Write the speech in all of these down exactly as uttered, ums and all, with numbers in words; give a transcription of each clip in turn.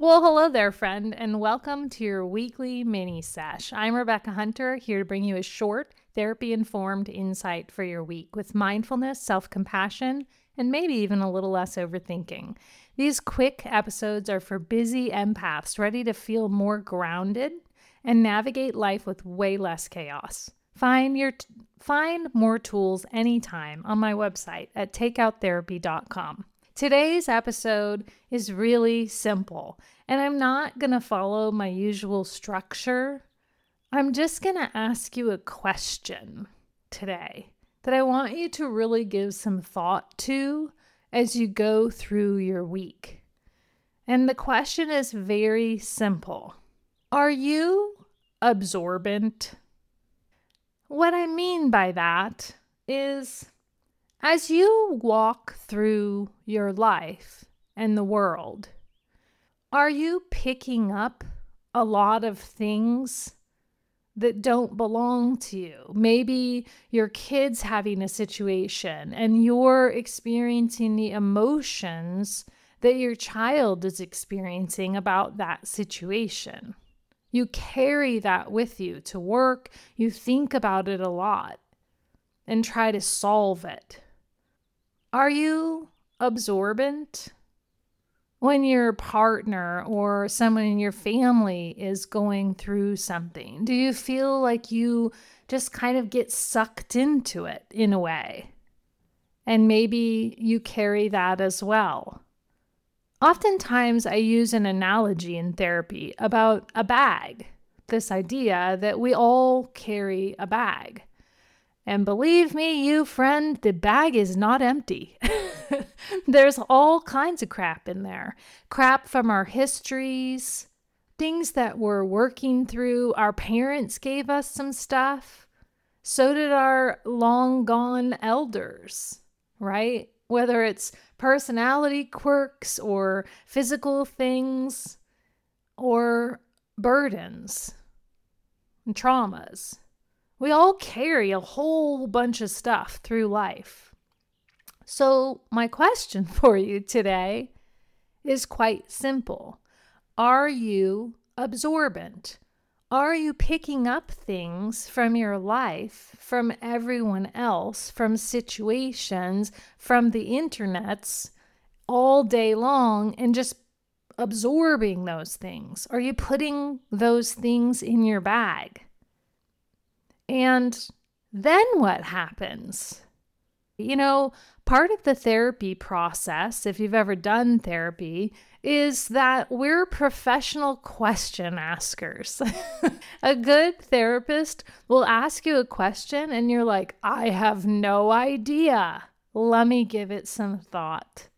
Well, hello there, friend, and welcome to your weekly mini sesh. I'm Rebecca Hunter, here to bring you a short, therapy informed insight for your week with mindfulness, self compassion, and maybe even a little less overthinking. These quick episodes are for busy empaths ready to feel more grounded and navigate life with way less chaos. Find your t- find more tools anytime on my website at takeout therapy dot com. Today's episode is really simple, and I'm not going to follow my usual structure. I'm just going to ask you a question today that I want you to really give some thought to as you go through your week. And the question is very simple. Are you absorbent? What I mean by that is, as you walk through your life and the world, are you picking up a lot of things that don't belong to you? Maybe your kid's having a situation and you're experiencing the emotions that your child is experiencing about that situation. You carry that with you to work. You think about it a lot and try to solve it. Are you absorbent when your partner or someone in your family is going through something? Do you feel like you just kind of get sucked into it in a way? And maybe you carry that as well. Oftentimes, I use an analogy in therapy about a bag, this idea that we all carry a bag. And believe me, you friend, the bag is not empty. There's all kinds of crap in there. Crap from our histories, things that we're working through. Our parents gave us some stuff. So did our long gone elders, right? Whether it's personality quirks or physical things or burdens and traumas. We all carry a whole bunch of stuff through life. So my question for you today is quite simple. Are you absorbent? Are you picking up things from your life, from everyone else, from situations, from the internets all day long and just absorbing those things? Are you putting those things in your bag? And then what happens? You know, part of the therapy process, if you've ever done therapy, is that we're professional question askers. A good therapist will ask you a question and you're like, I have no idea. Let me give it some thought.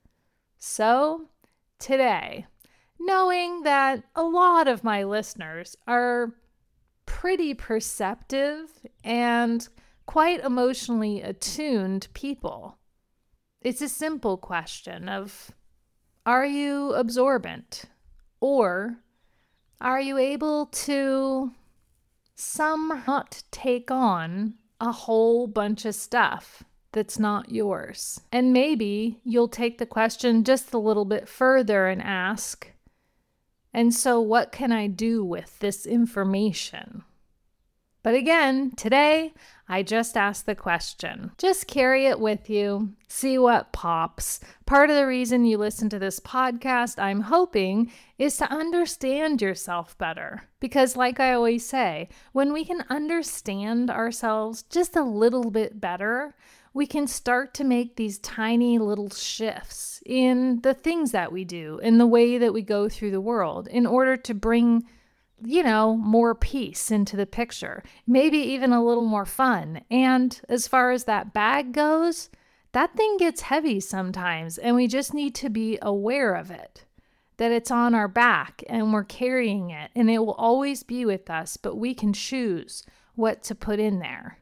So today, knowing that a lot of my listeners are pretty perceptive and quite emotionally attuned people, it's a simple question of, are you absorbent? Or are you able to somewhat take on a whole bunch of stuff that's not yours? And maybe you'll take the question just a little bit further and ask, and so what can I do with this information? But again, today, I just asked the question. Just carry it with you, see what pops. Part of the reason you listen to this podcast, I'm hoping, is to understand yourself better. Because like I always say, when we can understand ourselves just a little bit better, we can start to make these tiny little shifts in the things that we do, in the way that we go through the world, in order to bring, you know, more peace into the picture, maybe even a little more fun. And as far as that bag goes, that thing gets heavy sometimes, and we just need to be aware of it, that it's on our back and we're carrying it, and it will always be with us, but we can choose what to put in there.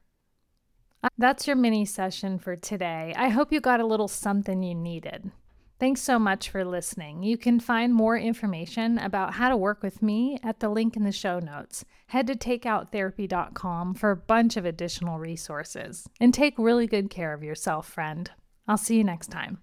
That's your mini session for today. I hope you got a little something you needed. Thanks so much for listening. You can find more information about how to work with me at the link in the show notes. Head to takeout therapy dot com for a bunch of additional resources. And take really good care of yourself, friend. I'll see you next time.